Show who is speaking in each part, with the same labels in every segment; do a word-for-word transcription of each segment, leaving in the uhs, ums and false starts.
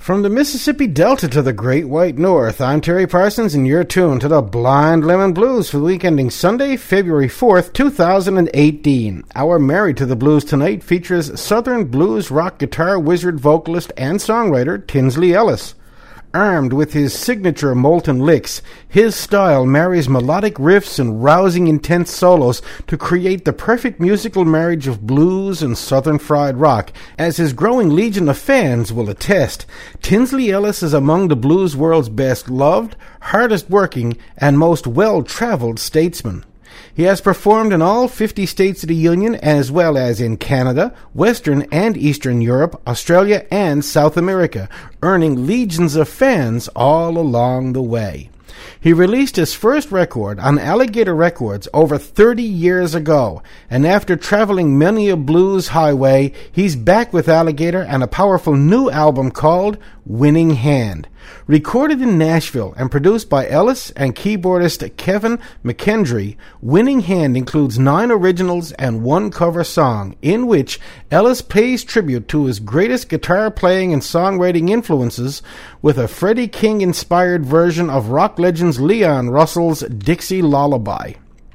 Speaker 1: From the Mississippi Delta to the Great White North, I'm Terry Parsons, and you're tuned to the Blind Lemon Blues for the week ending Sunday, February fourth, two thousand eighteen. Our Married to the Blues tonight features Southern blues rock guitar wizard, vocalist, and songwriter Tinsley Ellis. Armed with his signature molten licks, his style marries melodic riffs and rousing intense solos to create the perfect musical marriage of blues and southern fried rock. As his growing legion of fans will attest, Tinsley Ellis is among the blues world's best loved, hardest working, and most well-traveled statesmen. He has performed in all fifty states of the Union, as well as in Canada, Western and Eastern Europe, Australia, and South America, earning legions of fans all along the way. He released his first record on Alligator Records over thirty years ago, and after traveling many a blues highway, he's back with Alligator and a powerful new album called Winning Hand. Recorded in Nashville and produced by Ellis and keyboardist Kevin McKendry, Winning Hand includes nine originals and one cover song, in which Ellis pays tribute to his greatest guitar playing and songwriting influences with a Freddie King-inspired version of rock legends Leon Russell's Dixie Lullaby.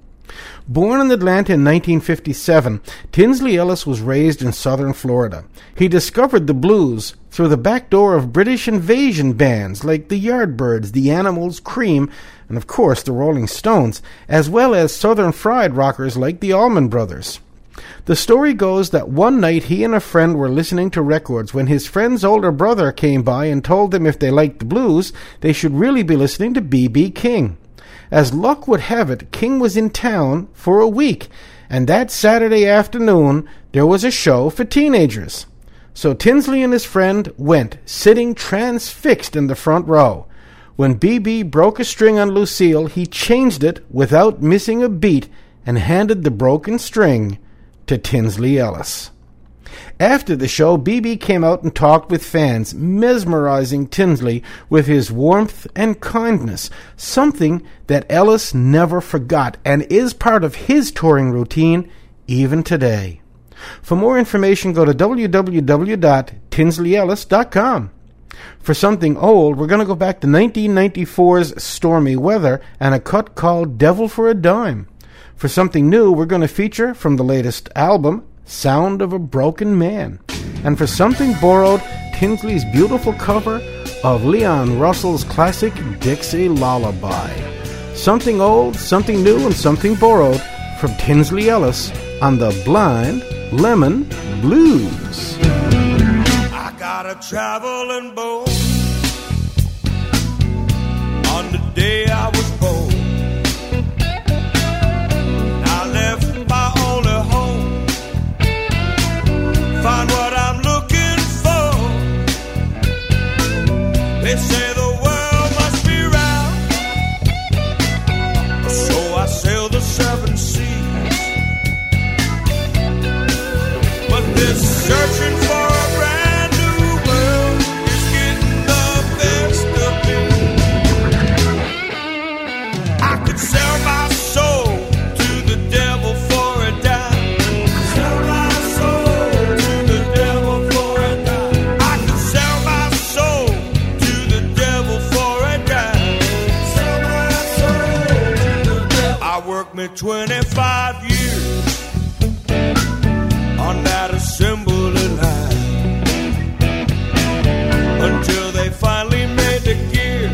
Speaker 1: Born in Atlanta in nineteen fifty-seven, Tinsley Ellis was raised in southern Florida. He discovered the blues through the back door of British invasion bands like the Yardbirds, the Animals, Cream, and of course the Rolling Stones, as well as southern fried rockers like the Allman Brothers. The story goes that one night he and a friend were listening to records when his friend's older brother came by and told them if they liked the blues, they should really be listening to B B King. As luck would have it, King was in town for a week, and that Saturday afternoon there was a show for teenagers. So Tinsley and his friend went, sitting transfixed in the front row. When B B broke a string on Lucille, he changed it without missing a beat and handed the broken string to Tinsley Ellis. After the show, B B came out and talked with fans, mesmerizing Tinsley with his warmth and kindness, something that Ellis never forgot and is part of his touring routine even today. For more information, go to w w w dot tinsley ellis dot com. For something old, we're going to go back to nineteen ninety-four's Stormy Weather and a cut called Devil for a Dime. For something new, we're going to feature from the latest album, Sound of a Broken Man. And for something borrowed, Tinsley's beautiful cover of Leon Russell's classic Dixie Lullaby. Something old, something new, and something borrowed from Tinsley Ellis on the Blind Lemon Blues.
Speaker 2: I got a traveling boat on the day I was born. I left my only home, find what I'm looking for. They say the world must be round, so I sail the seven seas. But this searching for a brand new world is getting the best of me. I could sell my soul to the devil for a dime. Sell my soul to the devil for a dime. I could sell my soul to the devil for a dime. Sell my soul to the devil. I worked me twenty-five years on that assembly line until they finally made the gear,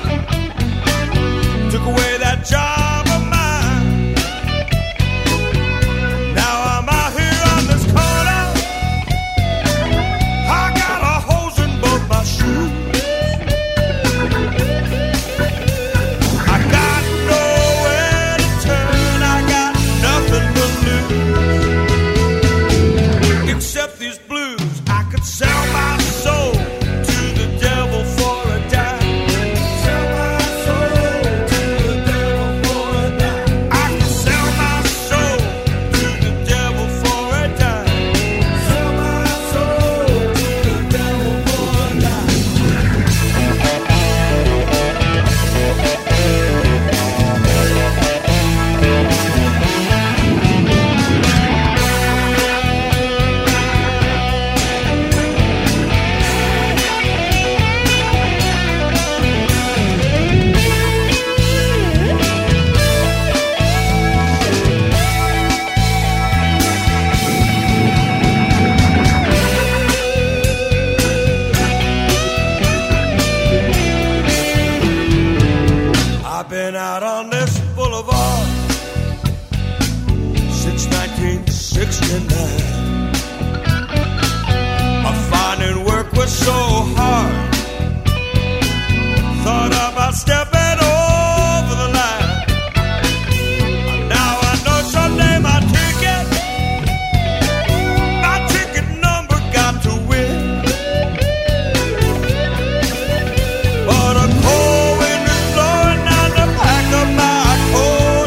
Speaker 2: took away that job of mine. Now I'm out here on this corner, I got a hose in both my shoes. I got nowhere to turn, I got nothing been out on this boulevard since nineteen sixty-nine. My finding work was so hard, thought about stepping over the line. Now I know someday my ticket, my ticket number got to win. But a cold wind is blowing down the back of my coat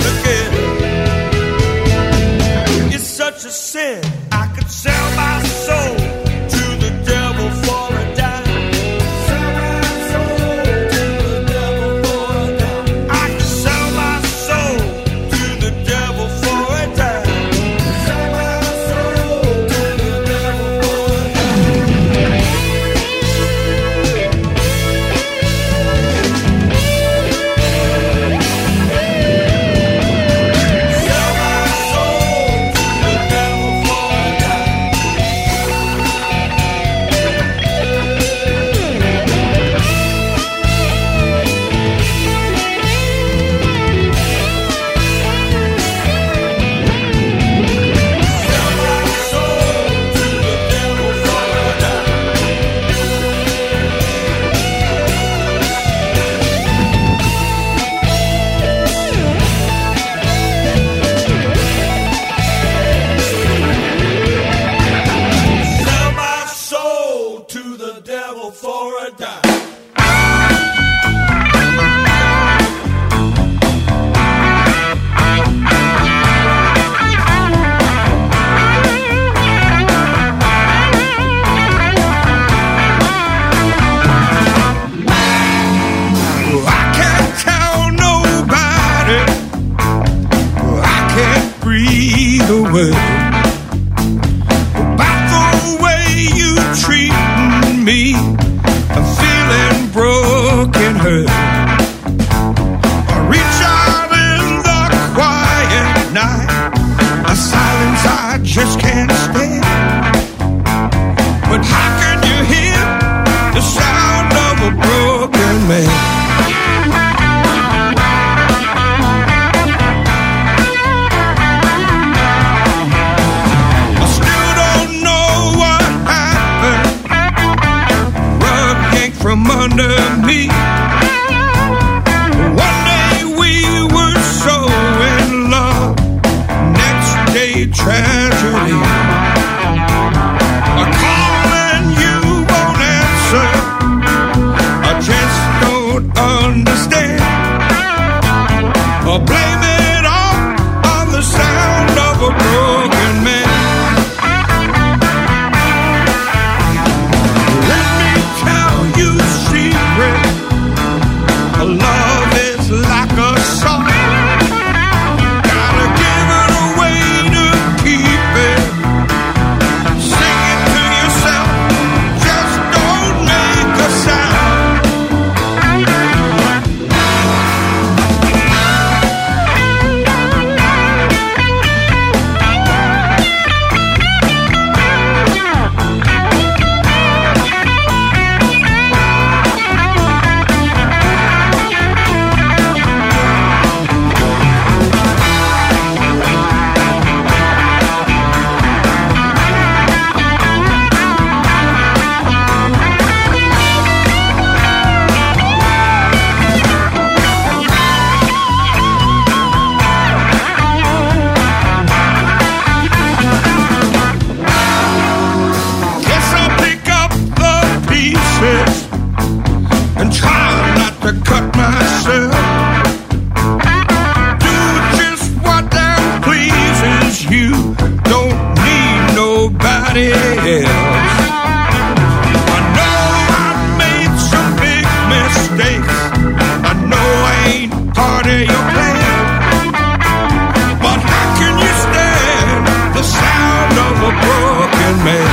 Speaker 2: again. It's such a sin, I could sell my soul to the devil for a dime. Sell my soul to the devil for a dime. I could sell my soul to the devil for a dime. Sell my soul to the devil for a dime. Sell my soul to the devil for a dime. Sell my soul to the devil for a dime. Sell my soul to the devil for a dime. I can't tell nobody, I can't breathe a word about the way you treat me. I'm feeling broken hurt. I reach out in the quiet night, a silence I just can't stand. But how can you hear the sound of a broken man? I still don't know what happened. Rug yanked from under me. One day we were so in love, next day tragedy. I call and you won't answer. I just don't understand. I blame it all on the sound of a broken man. Let me tell you a secret. Love is like a song. Gotta give it away to keep it. Sing it to yourself, just don't make a sound. Guess I'll pick up the pieces and try not to cut myself. Do just what that pleases you. Don't need nobody else. I know I've made some big mistakes. I know I ain't part of your plan. But how can you stand the sound of a broken man?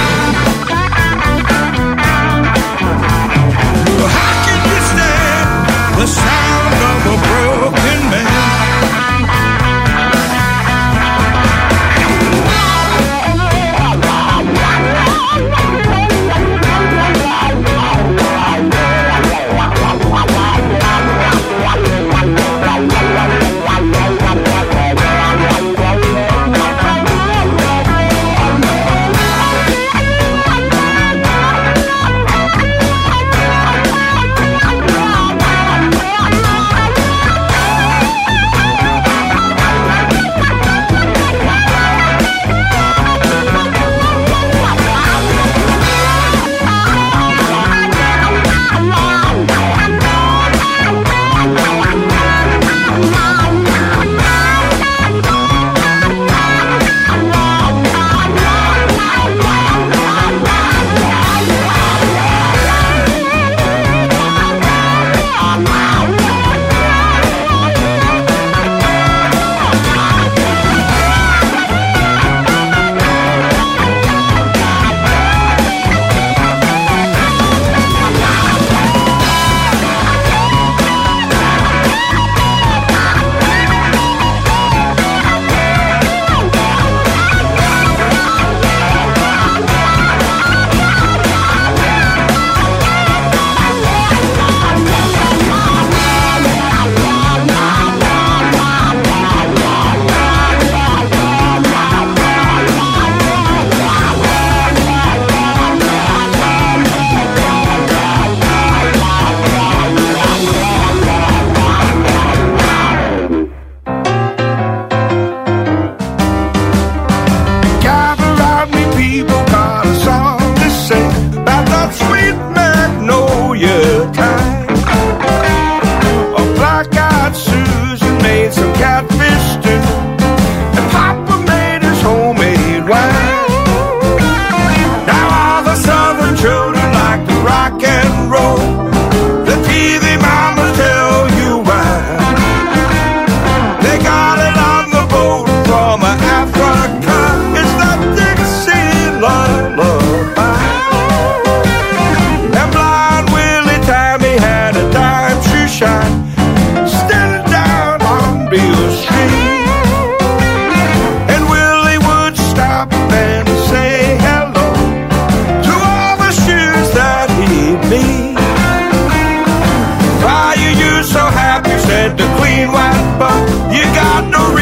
Speaker 2: How can you stand the sound of a broken man?
Speaker 3: Wow.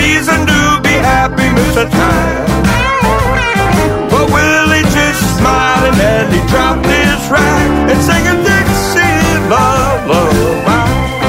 Speaker 2: reason to be happy, Mister Time. But Willie just smiled and he dropped his rack and sang a Dixie love lullaby.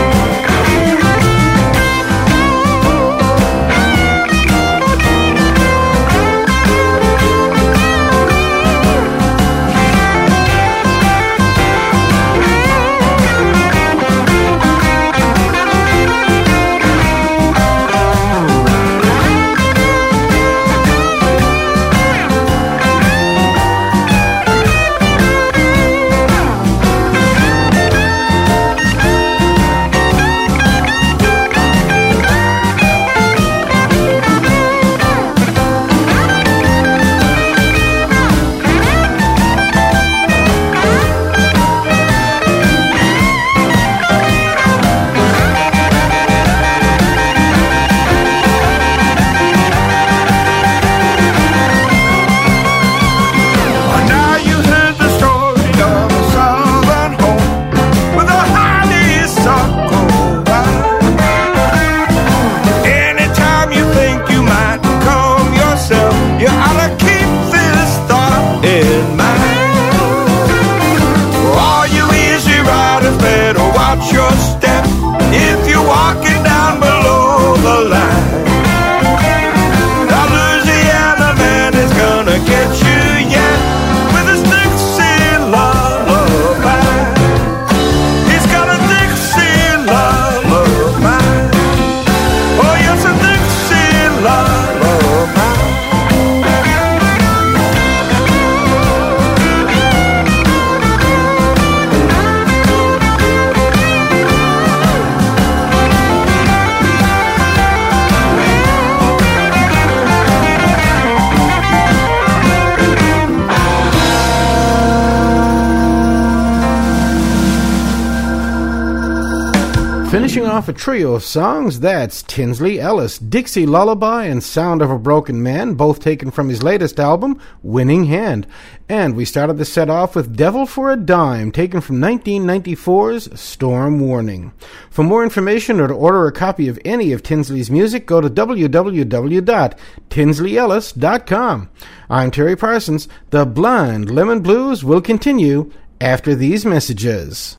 Speaker 1: Finishing off a trio of songs, that's Tinsley Ellis, Dixie Lullaby and Sound of a Broken Man, both taken from his latest album, Winning Hand. And we started the set off with Devil for a Dime, taken from nineteen ninety-four's Storm Warning. For more information or to order a copy of any of Tinsley's music, go to w w w dot tinsley ellis dot com. I'm Terry Parsons. The Blind Lemon Blues will continue after these messages.